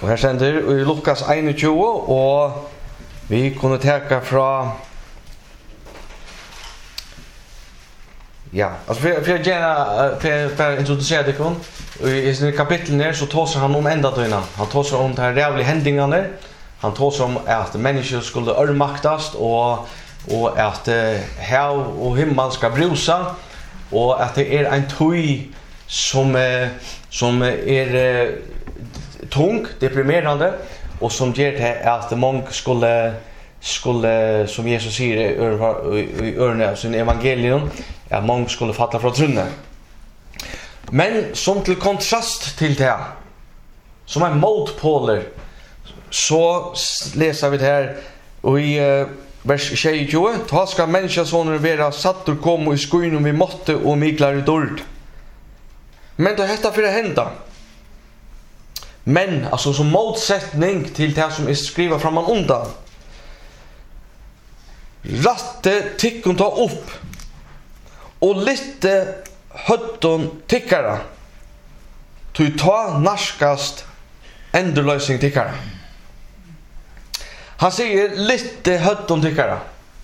Og her sender i Lukas 21, og vi kunne teka fra ja, altså for jeg gjerne for introducere det kun. I sin kapitlen her så tåser han om endatøyna. Han tåser om de rævlige hendingene. Han tåser om at mennesker skulle ørmaktast og at hav og himmel skal brusa og at det en tøy som tung, deprimerande og som gjør til at mange skulle som Jesus sier i ørene av sin evangelium at mange skulle falla fra trunne. Men som til kontrast til det, som motpoler, så leser vi det her i vers 22. Ta skal menneskesåner være satt og komme i skoen vi måtte og miklar i dård. Men det heter for å hende. Men, altså som motsetning til det som skriver framan undan. Ratte tikkun ta opp og litte høtton tikkara tu ta narskast endurløsning tikkara. Han sier litte høtton tikkara.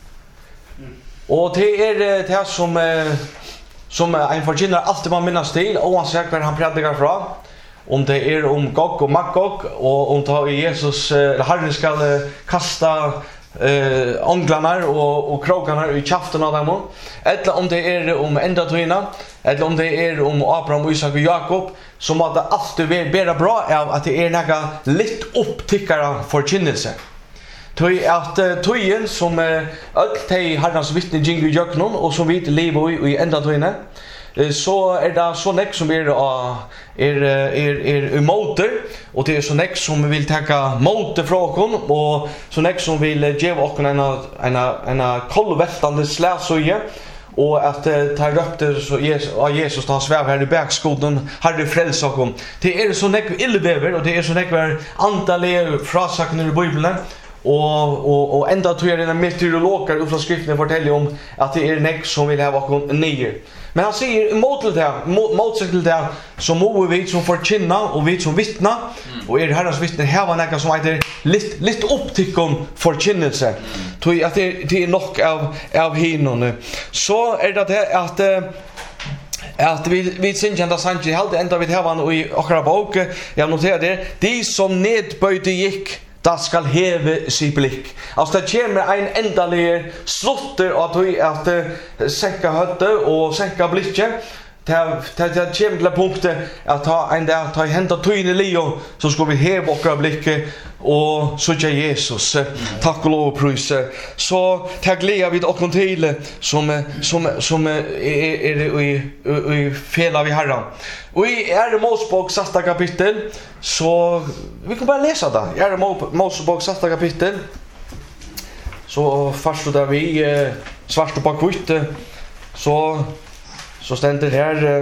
Og det det som en forkynner alltid man minnes til, oansett hver han predikar fra, om det om Gog og Magog, og om det Jesus, Herren skal kasta ånglarna och krokarna i kjaften av dem, eller om det om endatøyna, eller om det om Abraham, Isak og Jakob, så må det alltid være bra av at det noe litt opptikkere forkynnelse. Tøy at tøyen som alt de herrens vittne gjengen i jøknen, og som vi lever i endatøyna, så det så nek som motor, og det så nek som vil taka motor fra okon, og så nek som vil gjeva okon en kollveltande slæsøye, og at ta røpte av Jesus da han svev her i bakskoden, herre frels okon. Det så nek illebever, og det så nek antallige frasakner i Bibelen, og enda tog en meteorologer ut fra skriftene forteller om at det nek som vil ha okon nye. Men han sier motsatt til det, så må vi som forkynna og vi som vittna, og herrens vittne heva nekka som heter litt opptikkon forkynnelse, at det nok av hinone. Så det at vi sinkjenta sannsyn, halde enda vi heva i okra bok, jeg noterer det, de som nedbøyde gikk, da skal heve sig blikk. Altså det kommer en endelig slutter at senka høtte og senka blikket. Det kommer til punktet at ta i hendet tøyne lio, så skal vi heve okra blikket og søkja Jesus. Takk og lov og prøyse. Så det gleder vi okkur til som i fela vi herran. Og i Mosebok 6. kapittel, så vi kan bare lese det. I Mosebok 6. kapittel, så først der vi svart og bakvitt, så stender her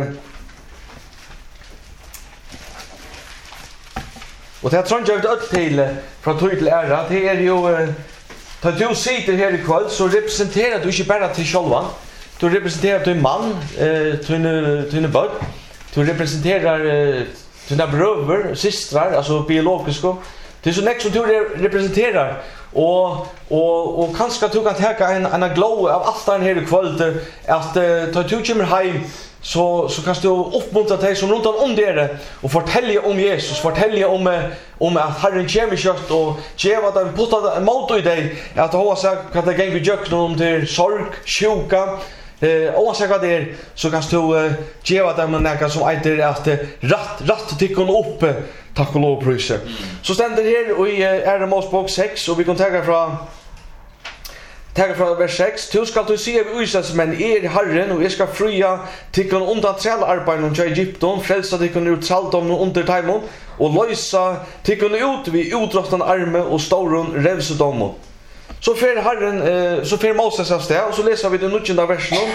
og det tror jeg alt til fra tøy til æra, det jo da du sitter her i kveld, så representerer du ikke bare til sjølvan, du representerer til mann, til barn, du representerer til brøver, systrar, altså biologiske, det så nek som du representerer, og kanskje du kan teka en glow av alt den her i kveld, at da du kommer heim, så kan du oppmuntra deg som rundt om dere, og fortelle om Jesus, fortelle om at Herren kommer kjøtt, og gjeva deg, putta en måte i deg, at du har sagt hva det ganger gjøk om til sorg, sjuka, oansett hva det så kan du gjeva dem noe som eitir at ratt tikkun opp, takk og lov prøyse. Så stender her i Mosebok 6, og vi kan ta fra vers 6. Du skal du si av Israelsmenn, Herren, og jeg skal fria tikkun undan trelarbeidene til Egypten, frelsa tikkun ut saldommen under taimon, og løysa tikkun ut vi utrottan arme og ståren revsedommen. Så fer Moses av sted, og så leser vi det 19. versen.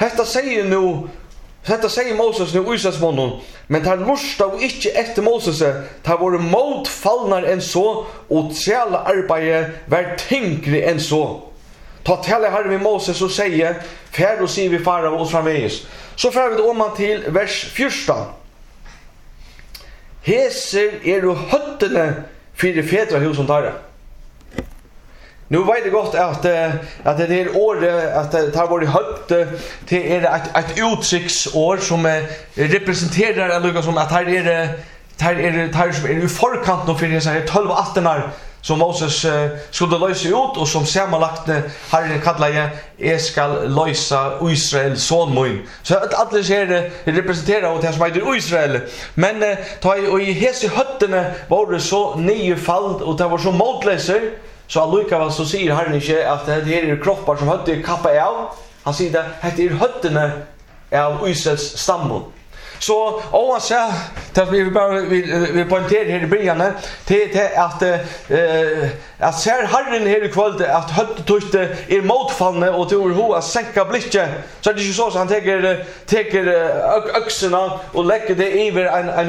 Detta säger Moses nu Israelsmannen, men tar lust av ikke etter Moses, tar våre motfallnar enn så, og tjäla arbeid var tyngre enn så. Ta tale Herre med Moses og sier, fær og sier vi fara oss framveis. Så fær vi det om man til vers 14. heser höttene för fedra som tar det. Nu vet jag gott att det är året att det har varit hött till ett uttrycksår som representerar eller som att här är som är i förkant för det så här 12-18 som Moses skulle lösa ut och som sammanlagt Herren kallar jag ska lösa Israel son min. Så att alla ser representerar och det som heter Israel. Men ta i hese höttene var det så nyfall och det var så modlöser. Så allikevel så sier Herren ikke at det her kroppar som høtte kappa av. Han sier at det höttene av Israels stammon. Så oavsett det vi bara vi poängterar här i början till att ser Herren här i kväll att hötte är motfallne och tror hon att sänka blicken så det är ju så han tar öxarna och lägger det över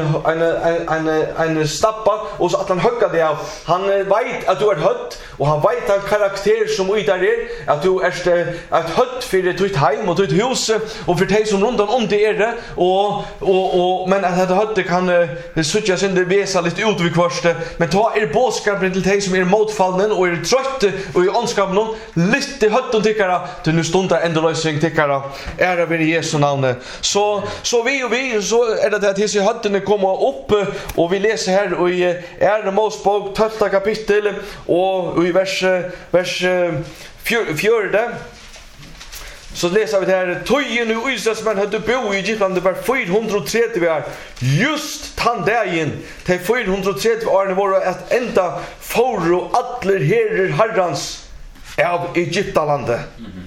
en stappa och så att han hugger det av. Han vet att du är hött och han vet att karaktär som ut där att du är ett hött för ditt hem och ditt hus och för dig som runt om det är och men att det hade kan söka sin det vesa lite ut vid kvarste men ta bådskapen till dig som är motfallnen och är trött och i onskapen lite hött tyckara till nu stundar ändå lösning tyckara ära vid Jesu namn så vi så är det att hese hötten kommer upp och vi läser här i Ära Mosebok 12 kapitel och i vers 4 så läser vi det här Tojen nu Israelsmän hade bo i Egypten det var 430 år just tandagen till 430 år var att ända foro alla herrans av Egyptalandet.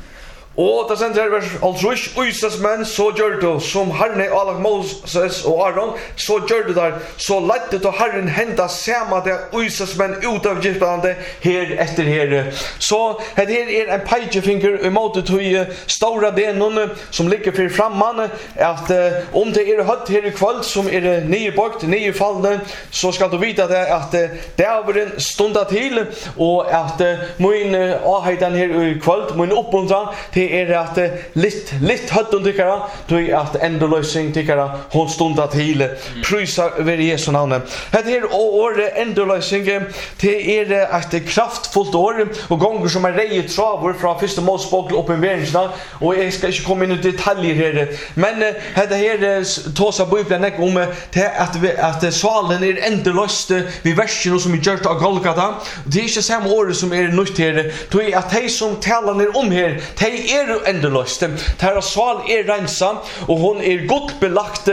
Och det sen vers alltså Israelsmän så gjorde som Herren alla Moses och Aaron så gjorde där så lät det Herren hända samma det Israelsmän ut av Egypten här efter här så det här är en pegefinger emot det stora delen som ligger för framman att om det är hött här i kväll som är nybakt nyfallne så ska du veta det att det är en stund till och att min ahhedan här i kväll min uppmuntran det är att lite hött och tyckara då att ändå lösning tyckara hon stundar till prisa över Jesu namn. Det här år ändå lösning det är ett kraftfullt år och gånger som är rejet travor från första Mosebok och uppenbarelserna och jag ska inte komma in i detaljer här men det här tåsa bibeln om att salen är ändå löst vid versen som är gjort av Golgata. Det är inte samma år som är nytt här då är att de som talar ner om här de är ändlöst. Där sval är rensa och hon är gott belagt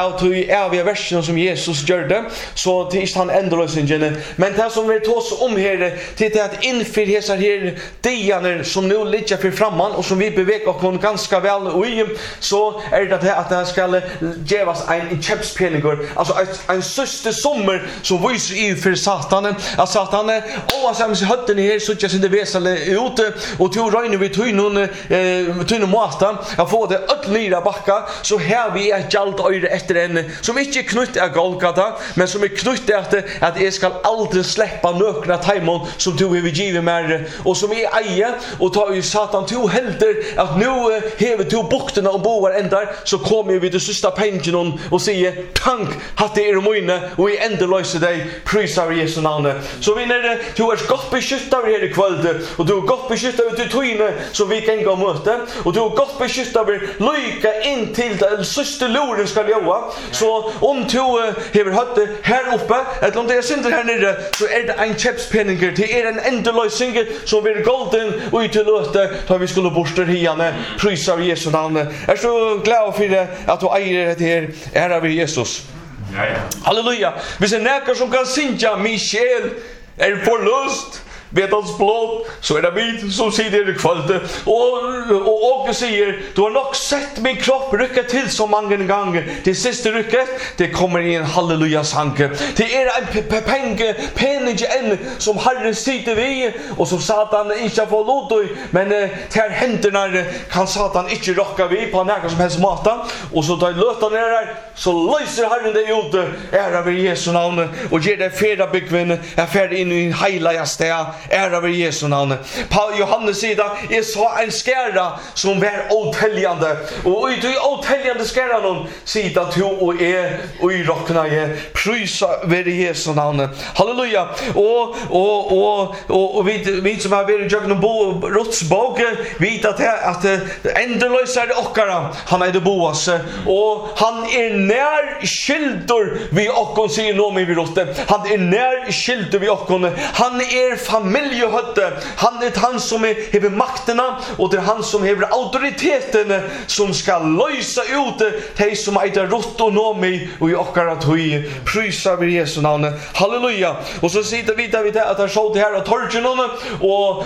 av versen som Jesus gjorde. Så det är han ändlösningen. Men det som vi tar om här till det att inför dessa här dianer som nu ligger för framman och som vi beväger oss ganska väl i så är det att det ska gevas en käppspenningar. Alltså en sista sommar som visar i för Satan. Att Satan oavsett hötten här så jag inte väsale ute och till regnar vi till någon tunna måta jag får det öllira backa så här vi är jalt öre efter en som inte knutt är Golgata men som är knutt att jag ska aldrig släppa nökna timon som du har givit mig och som är eje och tar ju Satan till helter att nu hever till bukterna och boar ändar så kommer vi till sista pengen och säger tank att det är moine och i ändå löser dig prisar Jesu namn så vi när du är gott beskyttad här i kväll och du är gott beskyttad ut i tyne så vi kan gå möte och du har gott beskyttat över lycka in till den sista loren ska göra så om du har hört det här uppe eller om det är synder här nere så är det en käppspenninger till er en ändlösning som blir golden och ut till löte då vi skulle borsta hiane prisar Jesu namn är så glad för det att du äger det här ära vid Jesus halleluja vi ser näkar som kan synja min själ är förlust vet hans blod så är det vi som sitter i kvällen och säger du har nog sett min kropp rycka till så många gånger till sista rycket det kommer i en halleluja sanke det är en penning än som Herren sitter vi och som Satan inte får låt men till händerna kan Satan inte rocka vi på något som helst mata och så tar löta ner där så löser Herren det ut ära vid Jesu namn och ger det färda byggvinn är färd in i hela stad ära vid Jesu namn. Johannes säger jag sa en skära som var otäljande och i det otäljande skäran hon säger att hon och är och i rockna är prisa vid Jesu namn. Halleluja. Och vi som har varit jagna bo rotsbog vet att ändlösa ockara han är det Boas och han är när skildur vi och säger nomi vi rotte. Han är när skildur vi och han är familjehötte. Han är han som har makterna och det är han som har auktoriteten som ska lösa ut de som är rott och nomi och i ockara tog prisa vid Jesu namn. Halleluja. Och så sitter vi där vid att han såg det här och torgen och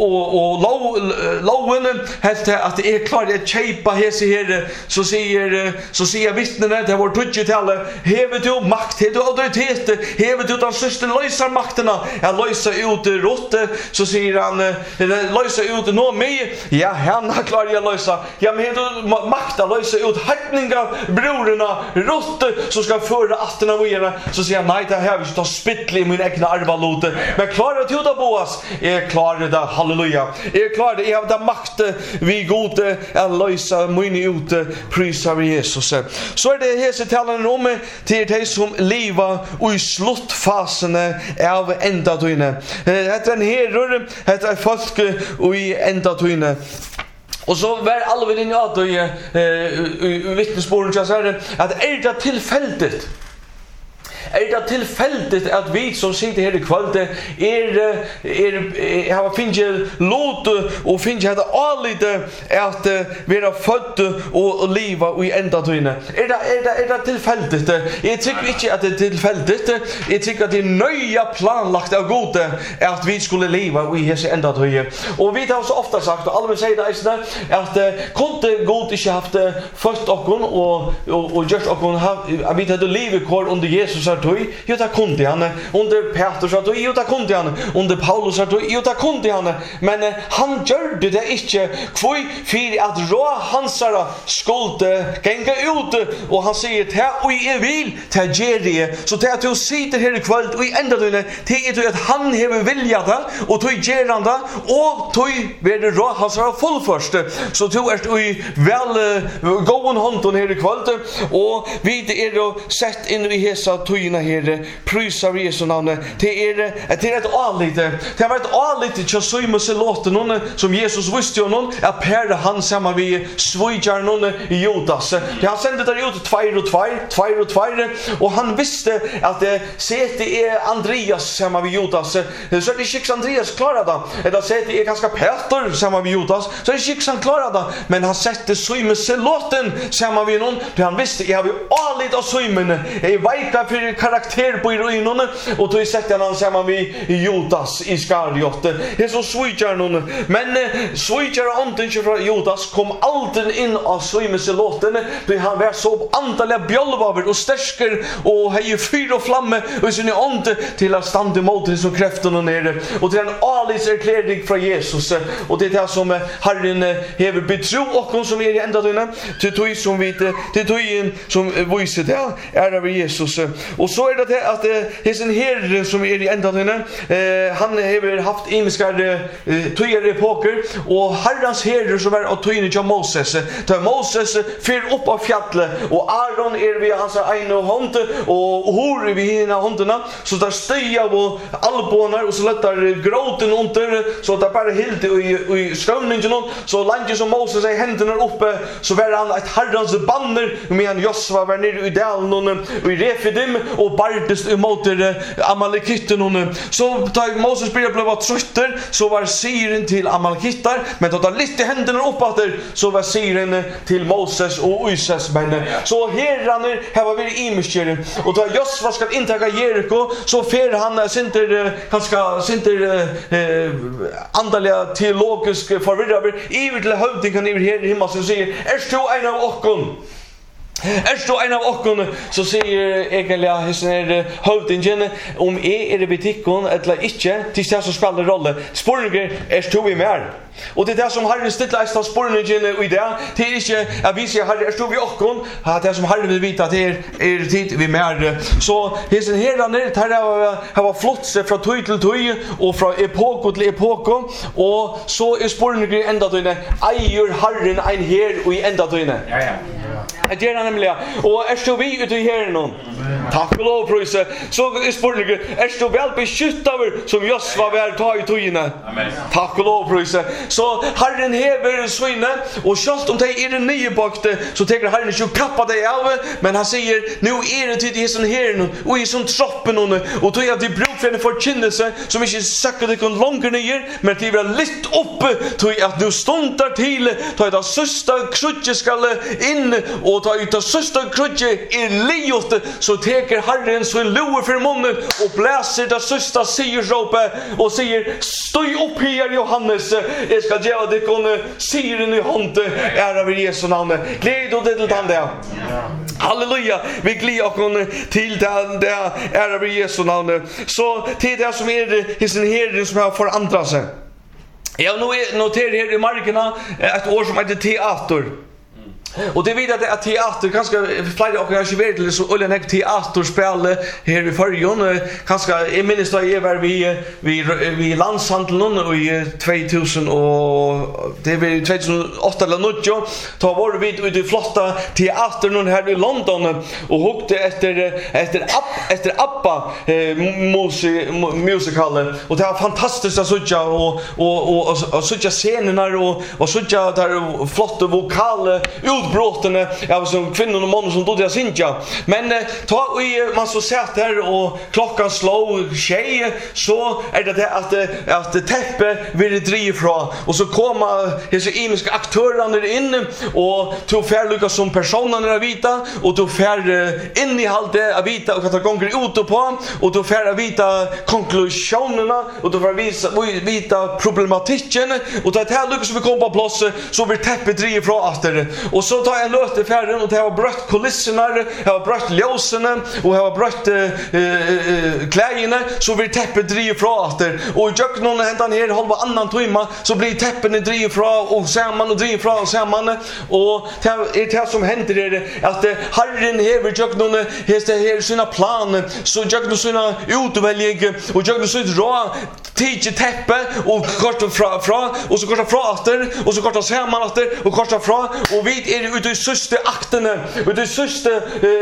loven att det är klart att tjejpa hese här så säger vittnena det var tudgetalle hever du makt hever du auktoritet hever du den största lösar makterna att lösa ut rotte så säger han lösa ut nå mig ja han har klart att lösa ja men du makt att lösa ut hackningar brorna rotte som ska föra atterna våra så säger nej det här vi ska ta spittlig min egna arvalote men klarar att juda Boas är klar det halleluja är klar det är av makt vi gode att lösa min ute prisa vid Jesus så är det hese talen om till de som leva och i sluttfasen av ända tøyne. Heter en herre, heter folk och i ända tøyne. Och så var alla vid att vittnesbörden så här att är det tillfälligt. Är det tillfälligt att vi som sitter här i kväll har finnit låt och finnit att allite att vara född och leva och i ända tøyne. Är det tillfälligt? Jag tycker inte att det är tillfälligt. Jag tycker att det är nöja planlagt av Gud att vi skulle leva och i hese ända tøyne. Och vi har så ofta sagt och alla säger det att kunde Gud inte haft fött okon och just okon att vi hade livet kvar under Jesus jo ta kunde han under Petrus att jo ta kunde han under Paulus att jo ta kunde han men han gjorde det inte kvoi för att rå hansara skulle gänga ut och han säger ta och är vill ta gerie så ta att du sitter här i kväll och ända det är att han har vilja det och tog geranda och tog vid rå hansara fullförst så tog är vi väl gå en hand här i kväll och vi är då sett in i hesa tøyna här prisa Jesu namn det är ett allite det har varit allite till så mycket låten någon som Jesus visste någon att pärra han samma vi svijar någon i Judas det har sändt det ut 2 och 2 och han visste att det sätter är Andreas samma vi Judas så det skicks Andreas klarade det att sätter är ganska Peter samma vi Judas så det skicks han klarade men han sätter så mycket låten samma vi någon för han visste jag har ju allite av symen är vika för karaktär på ruinerna och då sätter han samman med Judas Iskariot. Det är så svijar någon men svijar anten från Judas kom alltid in av svimeselåten då han var så antaliga bjölvaver och stärsker och hej fyr och flamme och sin ande till att stanna emot det som kräftorna nere och till en alis erkläring från Jesus och det är det som Herren hever betro och som är i ända till tog som vi till tog som visar det är av Jesus och så är det att det är en herre som är i ända han har haft imiskar tøyer epoker och Herrens herre som var att tøyne av Moses ta Moses fyr upp av fjället och Aaron är vid hans ena hand och hor vid hina handarna så där stöja och albånar och så lättar gråten under så där bara helt i skövningen så landet som Moses i händerna uppe så var han ett Herrens banner medan Josva var nere i dalen och i Refidim och bardes emot Amalekitten så tar Moses började bli trötter så var siren till Amalekittar men då tar lite händerna uppåt så var siren till Moses och Isas men så herran här var vi i mycket och då Josva ska intaga Jeriko så fer han synter han ska synter andaliga teologiska förvirrade i till hövdingen i himlen så säger är du en av okon Då en av okkon så säger egentligen hur hövdingen om är i butiken eller inte till det som spelar roll. Spårningen stå vi mer. Och det som Herren stilla är spårningen i det till inte att vi ser Herren stå vi okkon att det som Herren vill vita att är tid vi mer. Så hesen hela ner här var flott sig från tøy till tøy och från epok till epok och så är spårningen ända då inne äger Herren en här och i ända då inne. Ja. Det är nämligen och är vi ute här nu. Tack och lov prisa. Så är spårningen är väl beskyttad som Josva var ta i tojna. Amen. Tack och lov prisa. Så Herren häver svinne och just om det är en ny bakte så tänker Herren inte kappa dig av men han säger nu är det till det som här nu och i som troppen och då är det bruk för en förkynnelse som inte söker det kon långt ner men det är lite uppe till att du stundar till ta det sista krutje skall in och ta ut det sista krutje i liot så teker Herren så en loe för munnen och bläser det sista sigurrope och säger stå upp här Johannes jag ska ge dig kon siren i hand ära vid Jesu namn gläd och det till han där halleluja vi glädjer oss till det ära vid Jesu namn så till det som är hisen herren som har förändrat sig jag noterar här i markerna ett år som heter teater. Och det vet att teater ganska flera och kanske vet det så öllen teaterspel här i förrjun ganska I minns då är vi landshandeln och i 2000 och det var 2008 eller något då var vi ute I flotta teatern här I London och hukte efter Abba musical och det var fantastiskt att söka och söka scenerna och söka där flotta vokal utbrotten av som kvinnor och män som då synja men ta i man så sett där och klockan slår tjej så är det att täppe vill driva från och så kommer dessa imiska aktörerna in och to färluka som personerna vita och to fär in I halde av vita och att gånger ut på och to fär vita konklusionerna och to fär vita problematiken och det här lyckas vi komma på plats så vill täppe driva från efter och så tar jag löte färden och det har brött kulisserna, det har brött ljusen och det har brött kläderna så blir täppet driv från efter och jag någon händan här halva annan timme så blir täppen driv från och samman och driv från och samman och det som händer är att Herren häver jag någon här sina plan så jag någon sina utvälj och jag någon sitt rå tidigt täppe och kort från och så kort från efter och så kort samman efter och kort från och vi är ute I sista akterna och det sista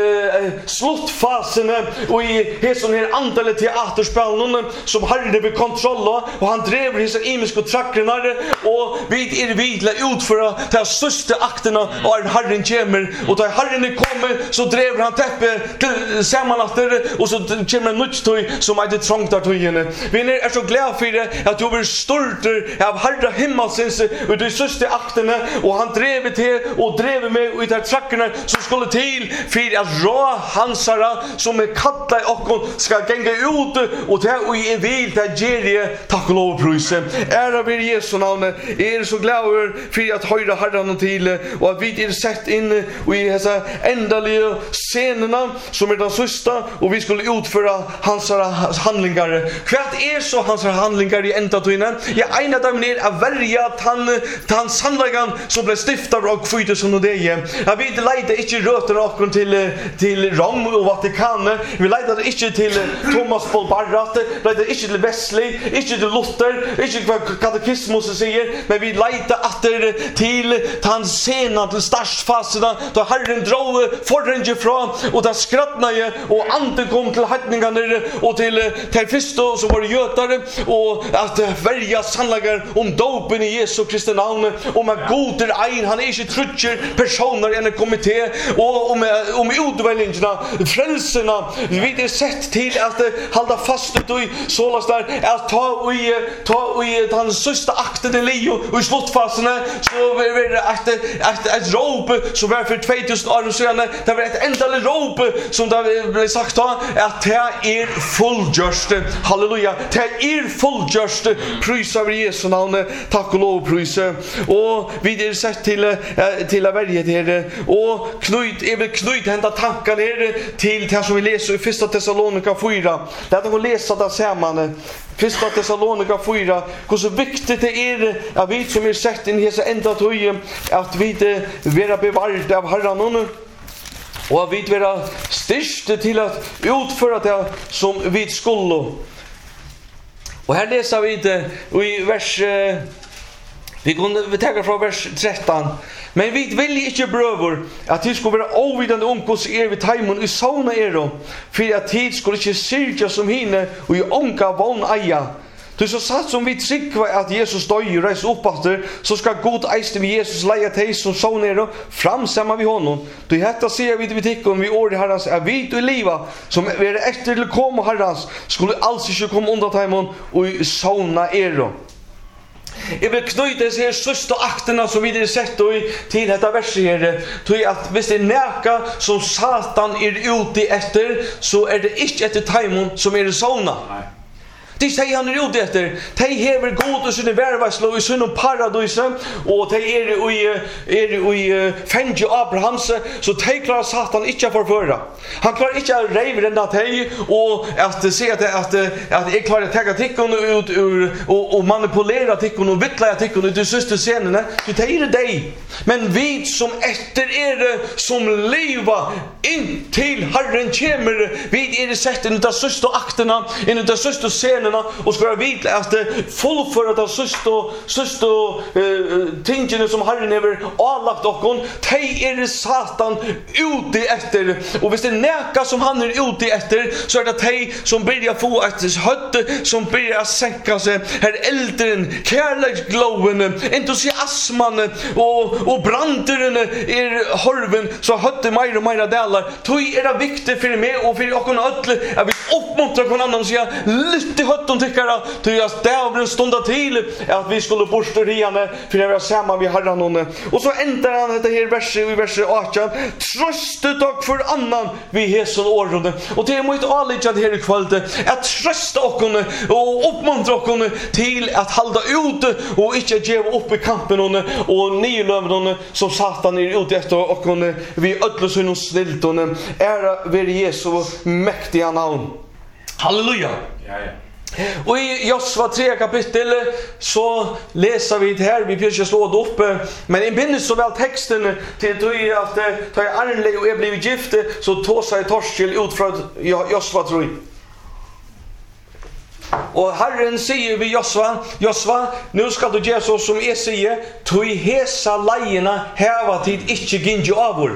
slutfasen och I hela här antalet teaterspelen som Herren vill kontrollera och han driver dessa imiska trackerna och vi är vidla utföra till sista akterna och Herren kommer och då Herren kommer så driver han täppe samman efter och så kommer en nuttoy som är det trångt där tojen vi är så glada för det att du vill störta av Herren himmelsens och de sista akterna och han driver till och drev med och där trackerna som skulle till för att rå hansara som kallar och ska gänga ut och det och I vill det ger tack och lov prisa ära vid Jesu namn är så glad för att höra Herren till och att vi är sett in I dessa ändliga scenerna som är den sista och vi skulle utföra hans handlingar kvart är så hans handlingar I ända tiden jag ena dem ner att välja att han sannligen som blev stiftad och kvitt som det är jag vet leita inte röter och till Rom och Vatikan vi leita inte till Thomas Paul Barrat leita inte till Wesley inte till Luther inte vad katekismus säger men vi leita efter till hans sena till startfaserna då Herren drog förränge från och där skrattnade och ande kom till hedningarna och till första så var det götare och att välja sannlagar om dopen I Jesu Kristi namn om att goder ein han är inte trutcher personer I en kommitté och om utväljningarna frälserna vi är sett till att hålla fast I sålas där att ta i den sista akten I Leo och I slutfaserna så var det ett rop som var för 2000 år sedan det var ett enda rop som det blev sagt att det är fullgjort halleluja det är fullgjort prisa vid Jesu namn tack och lov prisa och vi är sett till att verget her, og jeg vil knyte henne tankene her til det som vi leser i 1. Thessalonika 4. Lad oss lese det sammen. 1. Thessalonika 4. Hvordan viktig det at vi som sett inn i disse enda tøye, at vi være bevart av Herren, og at vi være styrste til at utføre det som vi skulle. Og her leser vi det i vers, vi tenker fra vers 13. Men vi vil ikke brøver at de skulle være overvidende hos vi teimen i sauna for at de skulle ikke syrja som hine og i unga vogn eia. Du så satt som vi tryggva at Jesus døy og reis opp etter, så skal God eiste med Jesus leia teg som sauna framsamma vi honom. Du hetta sier vi til tikkun vi år i Herrans er vi til liva som er etter til komme Herrans skulle alls ikke komme under teimen og i sauna Jeg vil knyte disse her søste aktene som vi har sett til dette verset her. Til at hvis det neka som Satan ute etter, så det ikke etter teimen som i sauna. De sier han ute etter. De hever god i sinne vervaslo i sinne paradise, og de i fengje Abrahams, så de klarer Satan ikke å forføre. Han klarer ikke å reive denne teg, og at se at jeg klarer å ta tikkene ut og manipulere tikkene og vittleie tikkene ut i siste scenene. Så det deg. Men vi som etter som lever inntil Herren kommer, vi sett inn i de siste aktene, inn i de siste scenene, og skal være vidle at fullføre de søste tingene som Herren har avlagt okkon, de Satan ute etter. Og hvis det neka som han ute etter, så det de som begynner å få et høtte, som begynner å senke seg. Her eldren, kærleksgloven, entusiasmen og branderen horven, så høtte mer og mer deler. Tog det viktig for meg og for okkon ødle, at vi oppmuntrer hver annen og sier, lytt i høtten tykkere, til at det var en stund til at vi skulle borste riene for å være sammen med Herren. Og så ender han dette her verset i verset 18. Trøste dere for annan vi hesen årene. Og det må ikke avlige det her i kvalitet. At trøste dere og oppmuntre dere til at halda ute og ikke gjøre opp i kampen og nye løvene som Satan ute etter dere. Vi ødler seg noe snilt og være Jesu mektige navn. Halleluja! Og i Josva 3 kapittel så leser vi det her, vi får ikke slå det opp, men jeg minnes så vel teksten til at da jeg Arnle og jeg ble gift, så tog seg Torskjell ut fra Josva 3. Og Herren sier vi Josva, nå skal du gjøre så som jeg sier, tog hesa leiene heva tid ikke ginge avur.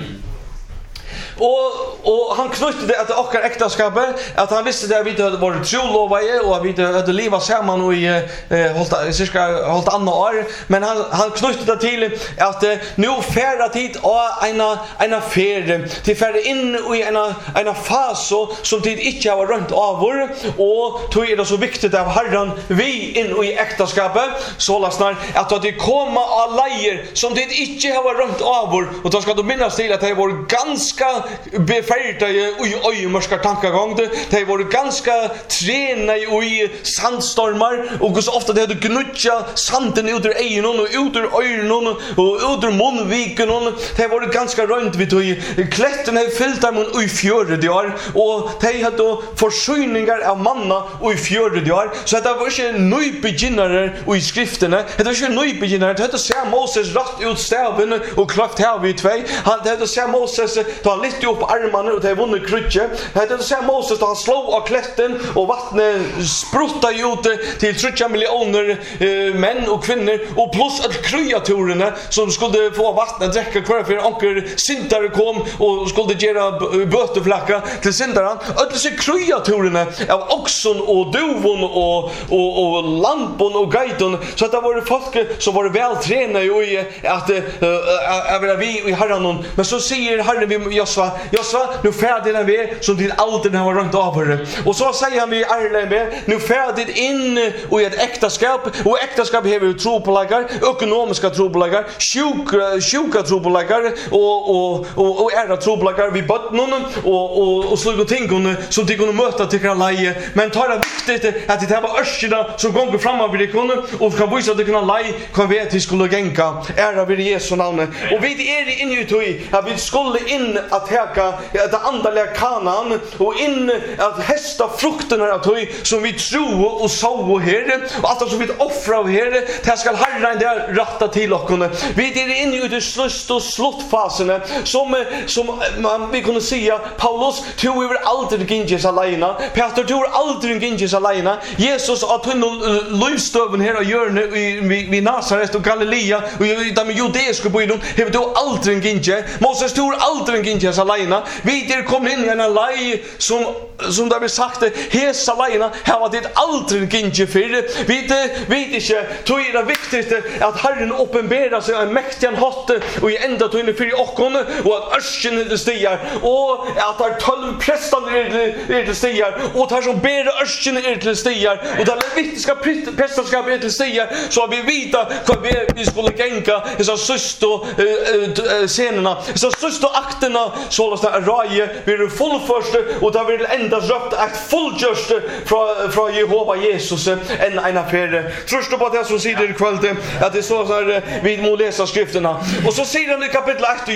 Og han knyttet det etter okkar ekteskapet, at han visste det at vi hadde vært trolovaje, og at vi hadde livet sammen i cirka holdt annet år, men han knyttet det til at nå færa tid av en ferie, til færa inn i en fase som tid ikke har rønt avur, og tog det så viktig av Herren vi inn i ekteskapet, så lasnar at de kommer av leier som tid ikke har rønt avur, og da skal du minnes til at de var ganske beferta i øyemørskar tankagång. De var ganske trena i sandstormar, og så ofta de hadde gnutja sanden ut ur egen og ut ur øyren og ut ur munnviken. De var ganske rønt vid tog. Kletten hadde fyllt dem i 4 år, og de hadde forsyningar av manna i 4 år. Så det var ikke nøybeginnere i skriftene. Det var ikke nøybeginnere. Det hadde se Moses rett ut staven og klagt her vid 2. Det hadde se Moses da han litt upp armarna och det vunnet krutje. Det så Moses då han slog av kletten och vattnet sprutta ut till 30 miljoner män och kvinnor och plus att kreaturerna som skulle få vattnet dricka kvar för onkel syndare kom och skulle göra böteflacka till syndaren. Alla så kreaturerna av oxen och duvon och lampon och geiton, så att det var folk som var väl tränade i att vara vi i Herren. Men så säger Herren vi Josva Josva, nu färdig den vi som din aldrig har runt över. Och så säger han vi Arlen med, nu färdig in i ett äktenskap, och äktenskap har vi tropolagar, ekonomiska tropolagar, sjuka tropolagar och ära tropolagar vi bottnen och sluga ting som de kunde möta till kan leje. Men tar det viktigt att det var örskorna som går fram av det kunde och kan visa att det kan leje kan vi att vi skulle gänka ära vid Jesu namn. Och vi är inne i tog att vi skulle in att häka det andliga kanan och in att hästa frukterna av tog som vi tror och så här och att som vi offrar här det ska Herren där rätta till oss. Vi är inne i det slutsta slutfasen som vi kunde säga Paulus tog över aldrig ginges alena. Peter tog aldrig ginges alena. Jesus att han livstöven här och gör vid Nasaret och Galilea och de judeiska byn har då aldrig ginges. Moses tog aldrig ginges alena. Vi där kom in i en lej som där vi sagt hes alena här var det aldrig ginges för. Vi inte tog det viktigt att Herren uppenbarar sig en mäktig hatt och i ända tog in för okon och att örsken det stiger och att har 12 prästar är det stiger och tar som ber örsken är det stiger och där viktiga prästerskap är det stiger så vi vita vad vi skulle gänka så systo scenerna så systo akterna så där raje vi fullförste och där vill ända röpt att fullgörst från Jehova Jesus en affär tror du på det som säger ikväll att det så här vi må läsa skrifterna och så säger han i kapitel 8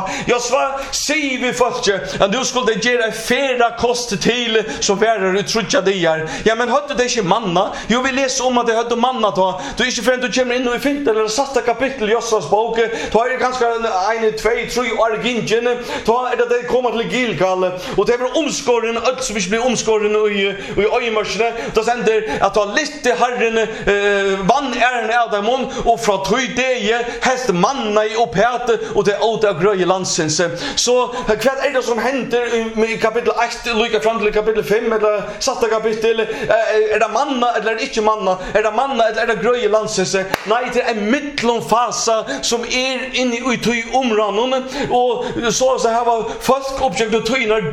Josva säger vi först att du skulle ge dig färra kost till så värre du trutja dig ja men hade det inte manna jag vill läsa om att det hade manna då du är inte för att du kommer in och i femte eller satta kapitel Josvas bok då är det ganska 1, 2, 3 år gingen då är det kommer till Gilgal och det är omskåren allt som vi blir omskåren i öjmarsne då sänder att ha lite Herren vann ären Adamon och från tog det häst manna i upphäte och det åta gröje landsens så vad är det som händer i kapitel 8 lika fram till kapitel 5 eller satta kapitel är det manna eller inte manna är det manna eller är det gröje landsens nej det är en mittlonfasa som är inne i tog omranon och så här var först objekt och tog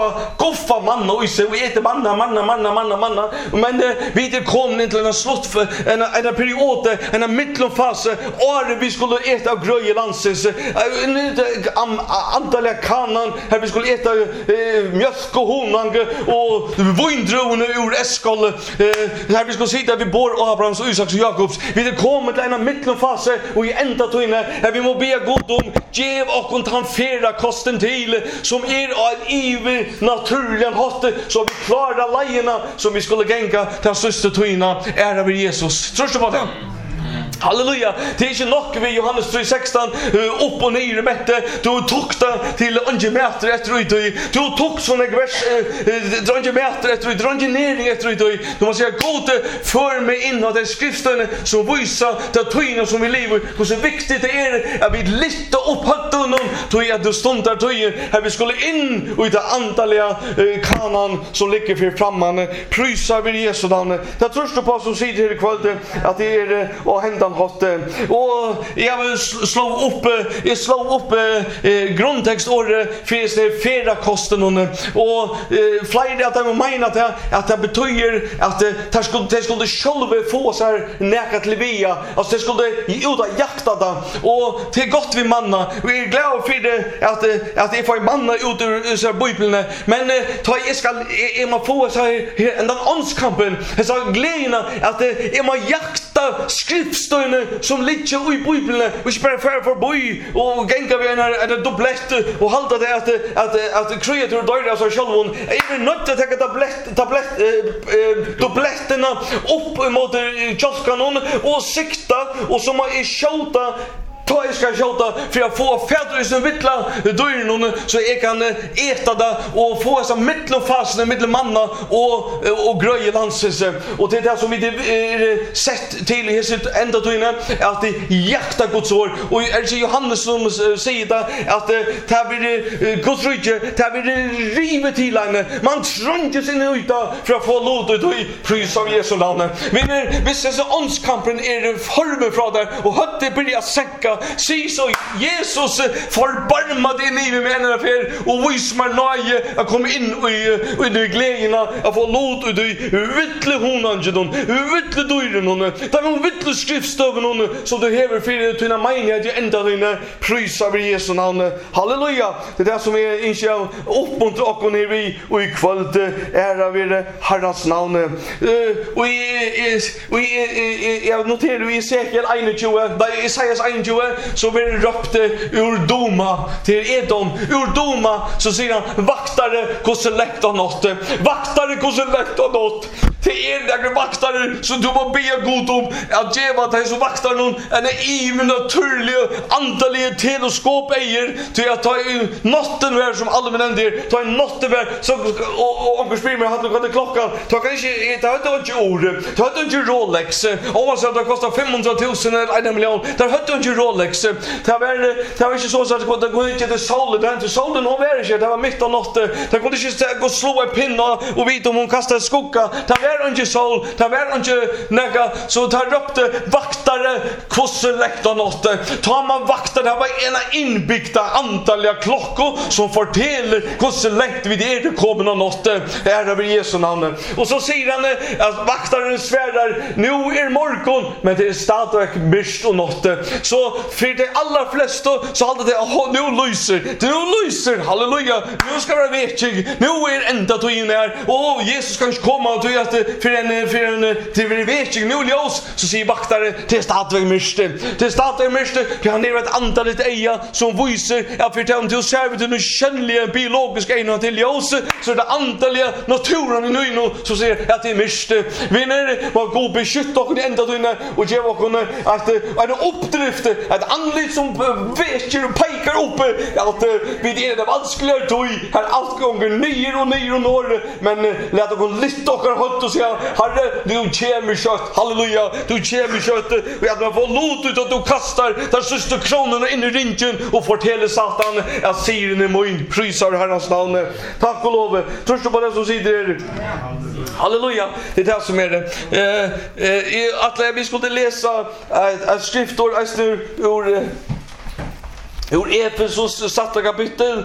guffa manna och så äter manna men vi det kom in till en slott för en period en mittlonfasa och vi skulle äta gröje landsens antalliga kanan här vi skulle äta mjölk och honung och vindruvor ur eskol här vi skulle sitta vid bor Abrahams och Isaks och Jakobs vi det kommer till en mittlonfasa och i ända tog in här vi må be god om gev och kontanfera kosten till som är evig naturligen hatt så vi klarar lejerna som vi skulle gänka till syster toina ära vid Jesus tror du på det? Halleluja, det är inte nog vid Johannes 3:16 upp och ner i mätte du tog det till ungemäter efter ut du tog såna vers ungemäter efter ut ungenering efter ut du måste säga god för mig in av den skriften som visar det tyna som vi lever hur så viktigt det är att vi lyfta upp hattunen till att du stundar till här vi skulle in och i det andliga kanan som ligger för framman prysar vi Jesu namn det tror du på som säger här ikväll att det är och hända hatt och jag vill slå upp grundtextord för färra kosten och flera att de menar att det betyder att det skulle själva få så här näkat levia alltså det skulle uta jakta det och till gott vi manna vi är glada för det att det får manna ut ur så bibeln men ta jag ska man få så här en åndskampen så glädjen att det man jakta skriftstöne som ligger i bibeln och inte bara för boy och gänga vi en dubblett och hålla det att kreatur dör så själv hon är nödt att ta dubbletterna upp mot kälkanon och sikta och som är skjuta ta jag ska skjuta för att få färdrusen vittla dörren så jag kan äta det och få så mittlonfasen mittelmanna och gröje landsens och det är det som vi sett till i sitt ända tydligen att det jakta Guds ord och är det Johannes som säger det att det blir Guds rike det blir rivet till henne man trunker sin uta för att få låt och pris av Jesu namn men visst så åndskampen är formen från där och hade börjat sänka Si så Jesus förbarma din liv med en affär och vis mig nöje att komma in i de glädjerna att få låt och du vittle honan gedon vittle dörren hon där hon vittle skriftstaven hon som du häver för att tunna mig att ända dina prisa vid Jesu namn. Halleluja. Det där som är inte uppmuntra och ner vi och i kväll ära vid Herrans namn. Och jag noterar vi Esekiel 21 där Isaias 21 så vi röpte ur doma till Edom ur doma så säger han vaktare koselekta något vaktare koselekta något till där vaktare så du må be god om att geva dig så vaktar någon en even naturlig andlig teleskop ejer till att ta natten vär som alla men där ta en natten så och onkel spyr mig hade gått klockan ta kan inte det hade inte ord det hade inte Rolex och vad så det kostar 500 000 eller 1 miljon det hade inte Rolex det var inte så att det går inte till solen där till solen hon var inte det var mitt av natten det kunde inte gå slå en pinna och vita om hon kastar skugga det var inte sol det var inte näga så tar röpte vaktare koselekta natten tar man vaktar det var ena inbyggda antaliga klockor som fortäller koselekt vid det kommer natten ära vid Jesu namn och så säger han att vaktaren svärdar nu är morgon men det är stadigt mist och natten så för de allra flesta så hade det nu lyser halleluja nu ska det vekig nu är ända till in här och Jesus kan inte komma och till att för en till vekig nu ljus så säger vaktare till stadigt mist för han är ett antalet eja som visar att för dem till servet den kännliga biologiska ena till ljus så det antaliga naturen i nu så säger att det är mist vi när var god beskytt och ända till och ge var kunna att en uppdrift ett andligt som väcker och pekar upp att vi är det vanskliga tog här allt gånger ner och norr men låt oss lite och hålla och säga herre du kommer kött halleluja du kommer kött och att man får låt ut att du kastar där sista kronorna in i ringen och fortäller Satan att siren är min prisar Herrens namn tack och lov tror du på det som säger halleluja det är det som är det att vi skulle läsa ett skriftord ur Efesos satta kapitel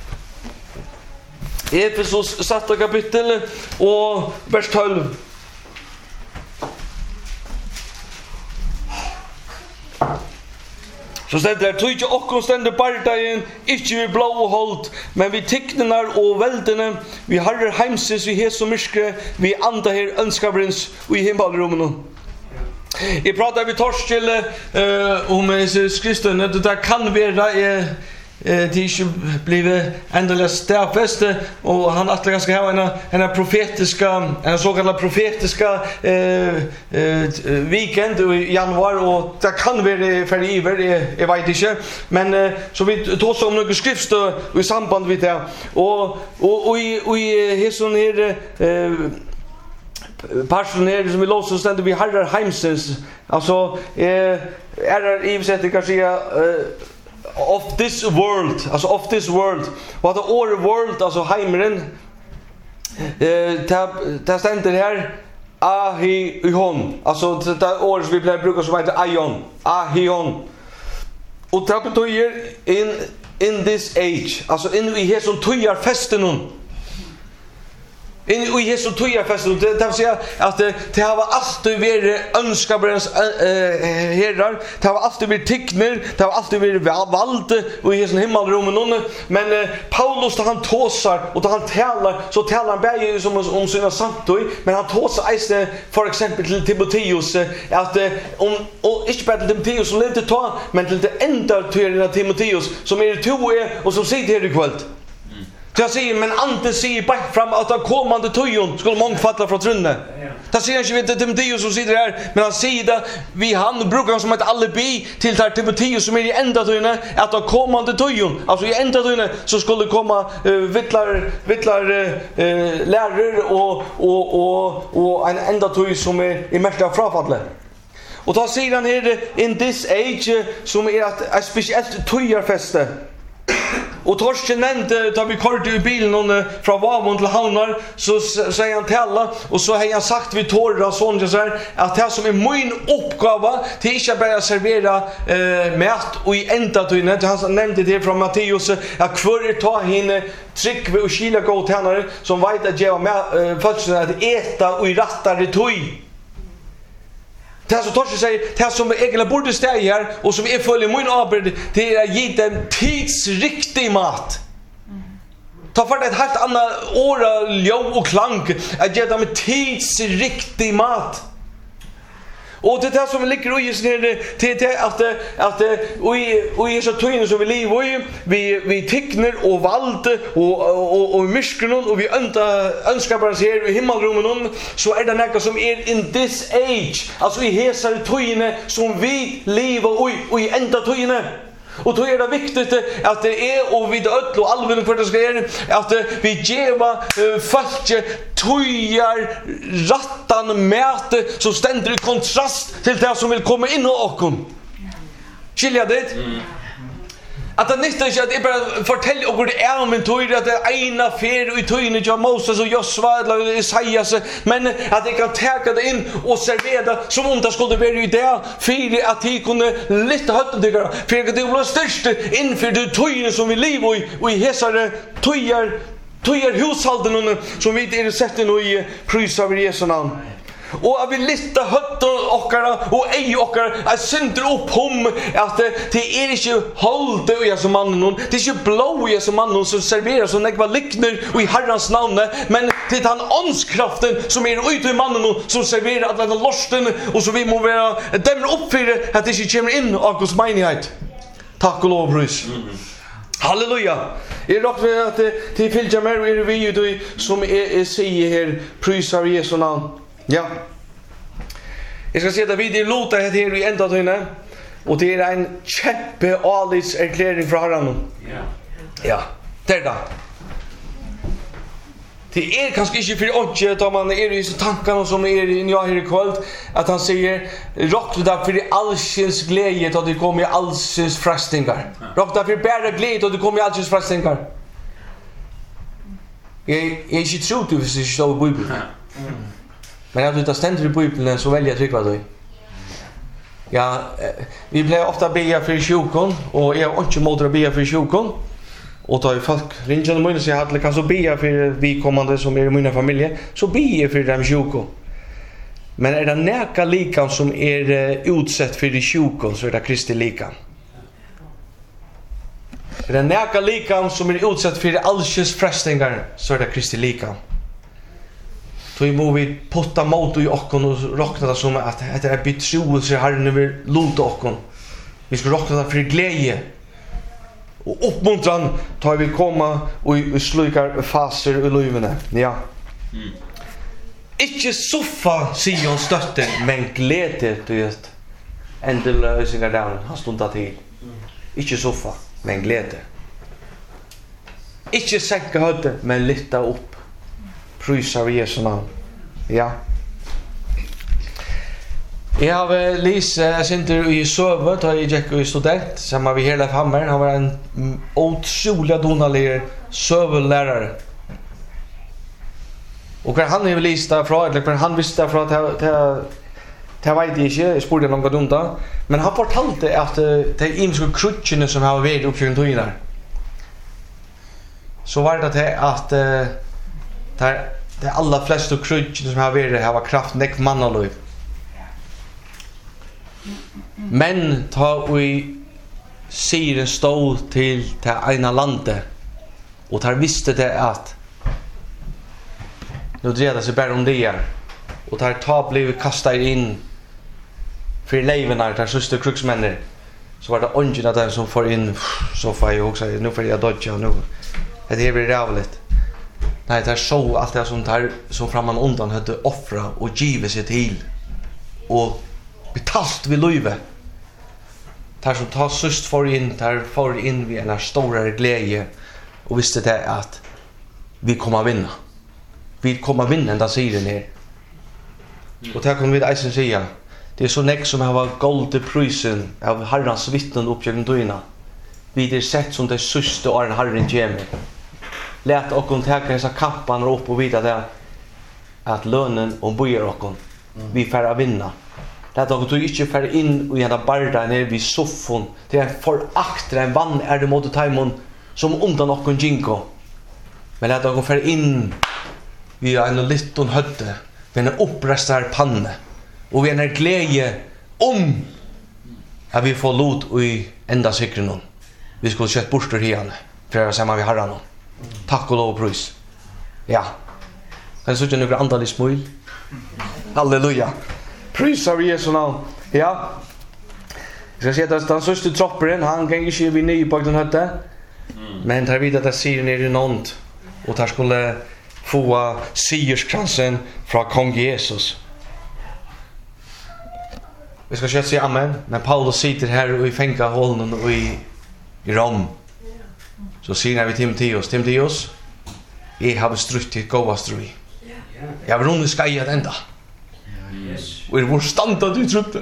och vers 12 så ständer det tog inte och ständer bardagen inte vi blå och hållt men vi ticknar och väldene vi harrer heimses vi hes och myskre vi anda her önskabrins och i himmelrummen. Jag pratar vi Torskjell om skriften det där kan vara det inte blivit ändå stäfest och han att ganska ha en profetiska en så kallad profetiska weekend i januari och det kan vara för iver jag vet inte men så vi tog om några skrifter i samband med det och i hesson här passioner som vi låtsas ständer vi harrar heimsens alltså är i sättet kanske of this world vad det or world alltså heimren det ständer här ahihon alltså det ord som vi brukar som heter aion ahihon och det betyder in this age alltså in i här som tojar festen hon in i Jesu tøyafest det vill säga att det har alltid varit önskabrens herrar det har alltid varit tickner det har alltid varit vald och i Jesu himmelrummen men Paulus då han tåsar och då han talar så talar han bäge som om sina samtøy men han tåsar inte för exempel till Timoteus att och inte bara till Timoteus som inte tar men till det enda till Timoteus som är två och som sitter här i kväll. Jag säger men ante säger bak fram att den kommande tojon skulle mångfalla från trunne. Det säger inte vet Timoteus som sitter här men han säger det vi han brukar som ett alibi till där Timoteus som är i ända tojne att den kommande tojon alltså i ända tojne så skulle komma vittlar lärare och en ända toj som är i mesta frafallet. Och då säger han här in this age som är ett speciellt tojarfeste. Och Torsten nämnde då vi körde i bilen från Vavon till Havnar så säger han till alla och så har han sagt vid Torra sån så här att det som är min uppgåva till inte bara servera mat och i ända till när han nämnde det från Matteus att kvar ta henne tryck och skila gå tjänare som vet att ge med folk att äta och i rattare tøy. Det som Torsten säger, det som egentligen borde stå här och som är följer min arbete, det är att ge dem tidsriktig mat. Ta för det ett helt annat åra, ljud och klang att ge dem tidsriktig mat. Och det där som ligger i till att och i så tøyne som vi lever i vi tickner och valde och myskren och vi önskar bara se i himmelrummen så är det något som är in this age alltså i hesar tøyne som vi lever i ända tøyne. Och då är det viktigt att det är och vid öll och allvän för det ska göra att vi geva folk tojar rattan mäte som ständer i kontrast till det som vill komma in och okom. Skilja det? Att det inte är att det bara fortälja och det är om en tøyr att det är ena fer i tøyne av Moses och Josua eller Isaias men att det kan ta det in och servera som om det skulle vara i det för att de kunde lite hötten tycker för att det blir störst inför det tøyne som vi lever och i hesare tøyar hushalden som vi är sett in i prys av Jesu namn. Och att vi lyfta hötten och ej okkara att synder upp om att det är inte hållt och jag som mannen det är inte blå jag som mannen som serverar som nekva likner och i Herrans namn men det är han åndskraften som är ute i mannen som serverar att den losten och så vi må vara dämmer upp för att det inte kommer in av Guds menighet. Tack och lov prys. Halleluja. Är dock för att till fylja mer är vi ju som är säger här prysar Jesu namn. Ja. Jag ska säga att vi låter det här i ända tøyne och det är en käppe alis erkläring från Herren. Ja. Det är det. Det är kanske inte för åtgärd att man är i tankarna som är i nya här i kväll att han säger rock det för allsins glädje att det kommer allsins frestningar. Rock det för bara glädje att det kommer allsins frestningar. Jag är inte tro till att det står i Bibeln. Men jag vet att ständer i Bibeln så väljer jag trycka då. Ja, vi blir ofta be för sjukon och jag har inte mod att be för sjukon. Och då är folk ringer till mig och säger att kan så be för vi kommande som är i min familj så be för dem sjukon. Men är det näka likan som är utsatt för sjukon så är det Kristi likan. Är det näka likan som är utsatt för allsins frestningar så är det Kristi likan. Så må vi potta mot i okkon och råkna det som att det är betroelse Herren vill låta okkon. Vi ska råkna det för glädje. Och uppmuntran tar vi komma och slukar faser i livene. Ja. Ikke soffa Sion støtte, men glede til endeløsninger der han stunda til. Ikke soffa, men glede. Ikke senke høyde, men lytta opp. Prys av Jesu navn. Ja. Jeg har lyst sinter i Søve, da jeg gikk i student, sammen med Herleif Hammer. Han var en utrolig donalig Søve-lærere. Og hva han har lyst derfra, eller hva han visste derfra, det vet jeg ikke, jeg spurte noen gang undan, men han fortalte at de imiske krutsjene som har vært oppkjøkken tøyner, så var det at de aller fleste krutsjene som har vært har kraft nekk mannaløy. Men ta vi sier en stå til ena landet, og tar visste det at nu drejer det sig bara om det här. Och tar ta blev kastat in för levenar där sista kruxmänner. Så var det ungen där som får in så får jag också nu för jag dodja nu. Det är väl rävligt. Nej, det är så allt det som tar som framan undan hade offra och giva sig till. Och betalt vid löve. Tar som tar sist för in vid en stor glädje och visste det att vi kommer att vinna. Vi kommer att vinna ända sidan här. Och det här kommer vi att säga. Det är så näck som har varit gold i prisen av Herrans vittnen uppgöken döjna. vid det sett som det sista åren Herren kommer. Lät och täcka dessa kappan upp och vita det att lönen och bojer och vi får vinna. Lät och du inte får in i en barda nere vid soffon. Det är föraktra en vann är det mot timon som undan och jinko. Men lät och får in vi har en liten hötte. Vi har en upprestad panne. Och vi har en glädje att vi får lot i enda sikren. Vi skulle sett bort ur igen. För att säga vi har honom. Tack och lov och pris. Ja. Kan du säga några andra smil? Halleluja. Prisar vi Jesu namn. Ja. Jag ska säga att den sista tropparen, han kan inte bli ny på den hötte. Men tar vid att det ser ner i något. Och där skulle få sigurskransen från kong Jesus. Vi ska säga amen. Men Paulus sitter här och i fängahållen och i Rom. Så säger vi Timoteus, jag har strutt gåva strui. Jag har runnit skajat ända. Och vår standa du trodde.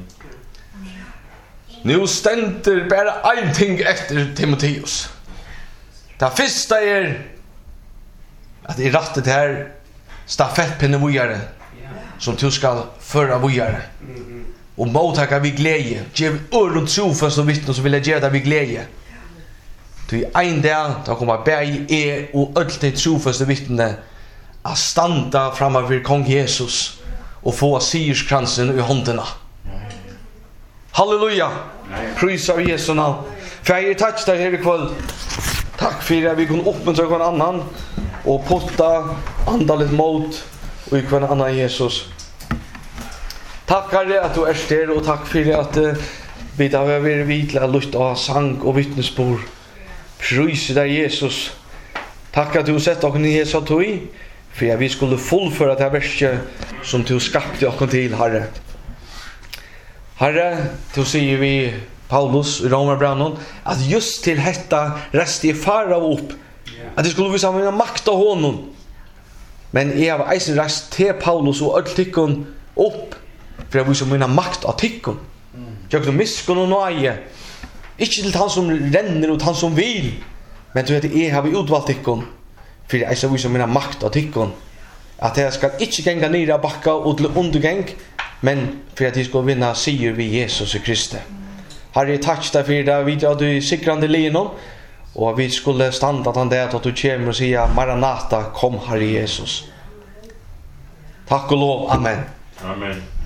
Nu ständer bara en ting efter Timoteus. Det första är att i rattet här stafettpinnen vujare som du ska föra vujare. Och mottaka vid glädje. Gev öron trofast och vittnen som vill ge det vid glädje. Till en dag då kommer berg och allt det trofaste vittne att standa framför kong Jesus och få sigurskransen i händerna. Halleluja. Prisar Jesu namn. För jag tack dig här ikväll. Tack för att vi kan uppmuntra någon annan och potta andalet mot och i kvar annan Jesus. Tack Herre att du är där och tack för att vi har varit vitla lust av sang och vittnesbord. Prys dig Jesus. Tack att du sett oss i Jesu tog för att vi skulle fullföra det här verset som du skapte oss till, Herre. Herre, du säger vi Paulus i Romarbranden att just till detta rest i farao upp. Att det skulle visa mina makt av honom. Men jag har eisen rest till Paulus och allt tikkon upp för att visa mina makt av tikkon. Jag kan miskon och nøye. Ikke til han som renner og han som vil. Men du vet, jeg har utvalt tikkon. For jeg skal vise mina makt av tikkon. At jeg skal ikke genga nere av bakka og til undergeng. Men for at jeg skal vinna sier vi Jesus i Kristi. Herre, takk deg for det vi at du sikrande linom. Og vi skulle standa til det at du kommer og sier Maranatha, kom Herre Jesus. Takk og lov. Amen. Amen.